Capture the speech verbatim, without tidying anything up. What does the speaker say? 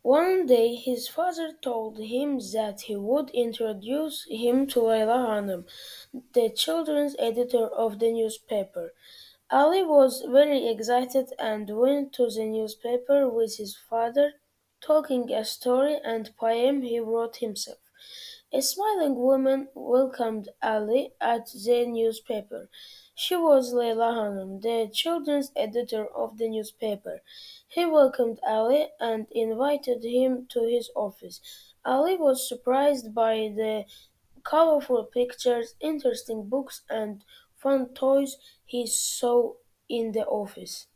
One day his father told him that he would introduce him to Layla Hanım, the children's editor of the newspaper. Ali was very excited and went to the newspaper with his father, talking a story and poem he wrote himself. A smiling woman welcomed Ali at the newspaper. She was Leila Hanum, the children's editor of the newspaper. He welcomed Ali and invited him to his office. Ali was surprised by the colorful pictures, interesting books, and fun toys he saw in the office.